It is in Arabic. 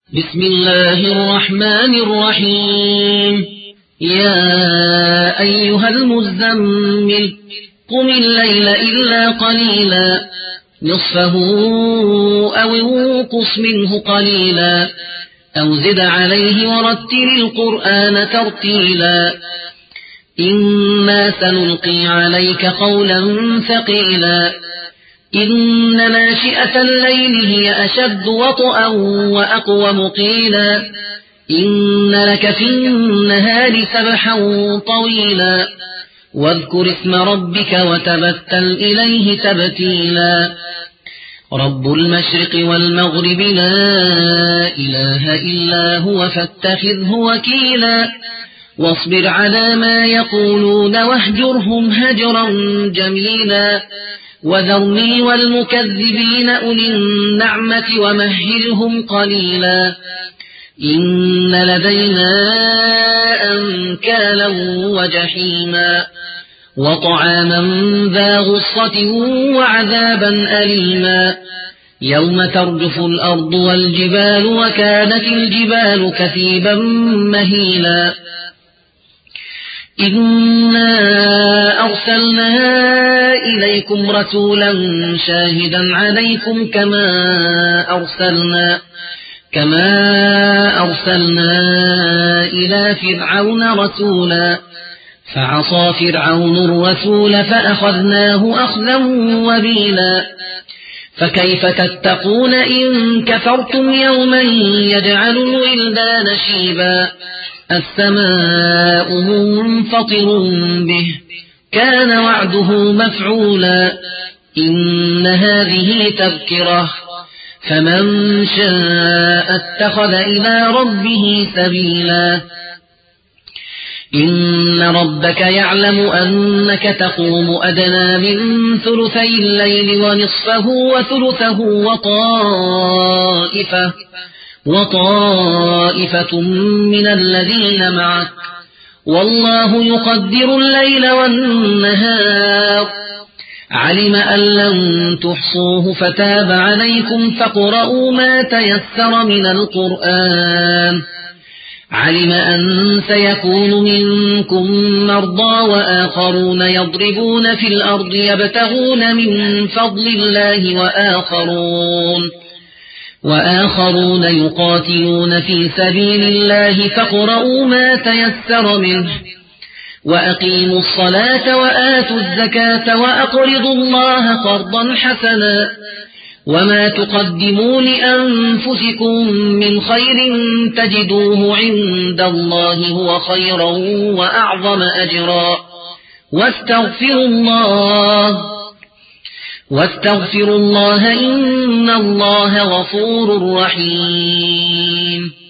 بسم الله الرحمن الرحيم. يا أيها المزمل قم الليل إلا قليلا نصفه أو انقص منه قليلا أو زد عليه ورتل القرآن ترتيلا إنا سنلقي عليك قولا ثقيلا إن ناشئة الليل هي أشد وطئا وأقوم قيلا إن لك في النهار سبحا طويلا واذكر اسم ربك وتبتل إليه تبتيلا رب المشرق والمغرب لا إله إلا هو فاتخذه وكيلا واصبر على ما يقولون واهجرهم هجرا جميلا وذرني والمكذبين أولي النعمة ومهلهم قليلا إن لدينا أنكالا وجحيما وطعاما ذا غصة وعذابا أليما يوم ترجف الأرض والجبال وكانت الجبال كثيبا مهيلا إنا أرسلنا إليكم رسولا شاهدا عليكم كما أرسلنا إلى فرعون رسولا فعصى فرعون الرسول فأخذناه أخذا وبيلا فكيف تتقون إن كفرتم يوما يجعل الولدان شيبا السماء منفطر به كان وعده مفعولا إن هذه تذكرة فمن شاء اتخذ إلى ربه سبيلا إن ربك يعلم أنك تقوم أدنى من ثلثي الليل ونصفه وثلثه وطائفة من الذين معك والله يقدر الليل والنهار علم أن لن تحصوه فتاب عليكم فاقرؤوا ما تيسر من القرآن علم أن سيكون منكم مرضى وآخرون يضربون في الأرض يبتغون من فضل الله وآخرون يقاتلون في سبيل الله فاقرؤوا ما تيسر منه وأقيموا الصلاة وآتوا الزكاة وأقرضوا الله قرضا حسنا وما تقدموا لأنفسكم من خير تجدوه عند الله هو خيرا وأعظم أجرا واستغفروا الله إن الله غفور رحيم.